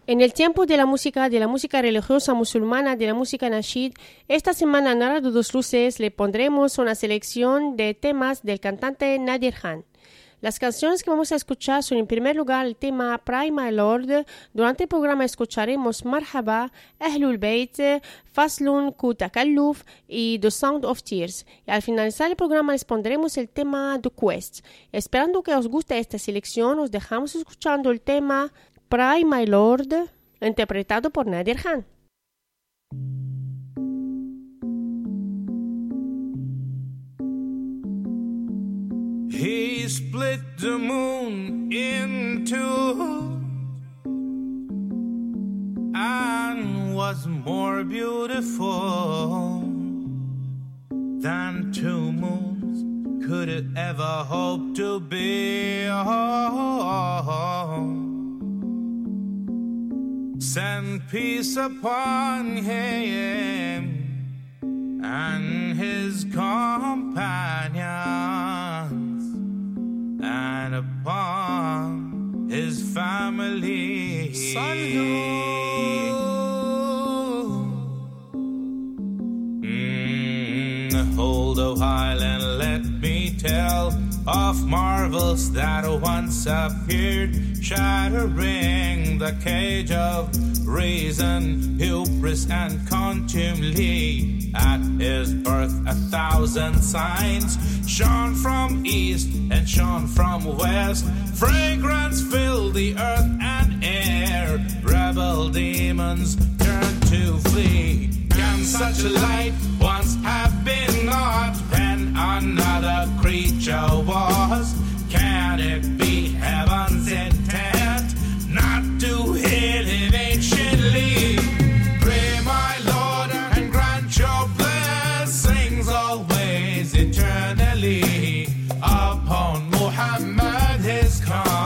En el tiempo de la música religiosa musulmana, de la música nashid, esta semana en Radio Dos Luces le pondremos una selección de temas del cantante Nadir Khan. Las canciones que vamos a escuchar son en primer lugar el tema Pray My Lord. Durante el programa escucharemos Marhaba, Ahlul Bayt, Faslun Ku Takalluf y The Sound of Tears. Y al finalizar el programa les pondremos el tema The Quest. Esperando que os guste esta selección, os dejamos escuchando el tema Pray My Lord, interpretado por Nadir Khan. He split the moon in two and was more beautiful than two moons could it ever hope to be. Send peace upon him and his companions and upon his family. Hold a while and let me tell of marvels that once appeared, shattering the cage of reason, hubris and contumely. At his birth 1,000 signs shone from east and shone from west. Fragrance filled the earth and air. Rebel demons turned to flee. Can such a light once have been not when another creature was? Can it be heaven's intent not to hit him anciently? Pray my Lord and grant your blessings always eternally upon Muhammad, his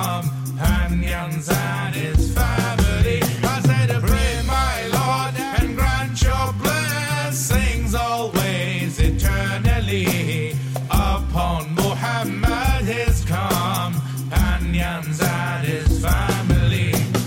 companions and his family. I said pray my Lord and grant your blessings always eternally upon Muhammad, his companions and his family.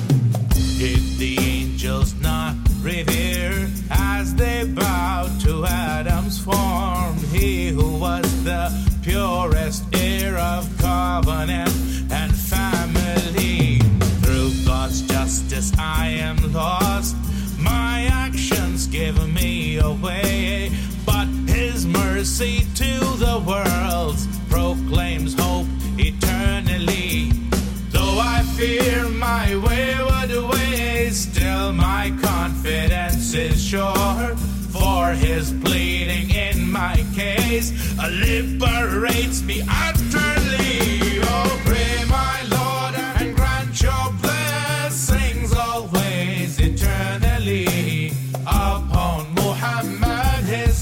Did the angels not revere as they bowed to Adam's form? He who was the purest heir of covenant and family. Through God's justice I am lost. My actions give me away, but his mercy to the worlds proclaims hope eternally. Though I fear my wayward ways, still my confidence is sure, for his pleading in my case liberates me utterly. Oh, pray my Lord and grant your blessings always eternally upon Muhammad, his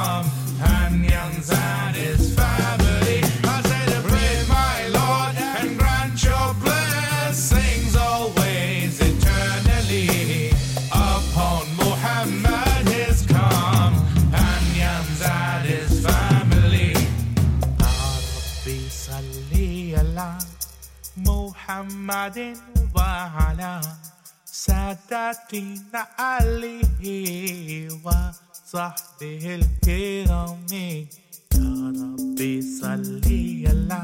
companions and his family. I said pray my Lord and grant your blessings always eternally upon Muhammad, his companions and his family. Rabbi salli ala Muhammadin wa ala ساداتنا عليه وصحبه الكرام. يا ربي صلي على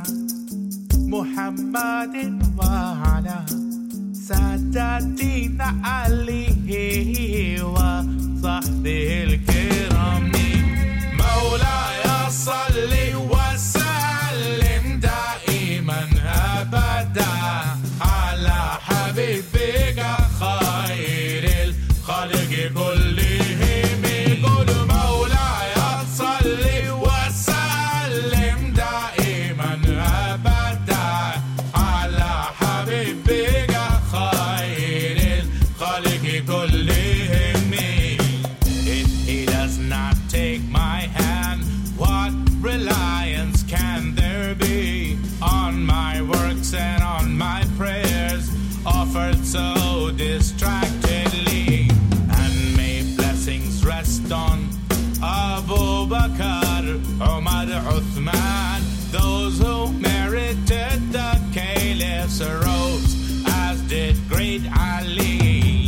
محمد وعلى ساداتنا عليه وصحبه الكرام. مولاي صل وسلم دائما أبدا على حبيبك خير الخلق كلهم. قل مولاي صل وسلم دائما أبدا على حبيبك خير الخلق كلهم. If he does not take my hand, what reliance can there be on my works and on my prayers offered so distractedly? And may blessings rest on Abu Bakr, Umar, Uthman, those who merited the caliph's rose, as did great Ali.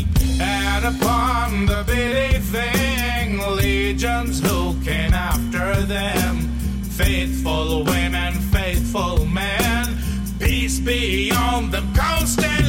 upon the bitty thing, legions looking after them. Faithful women, faithful men, peace be on the coast and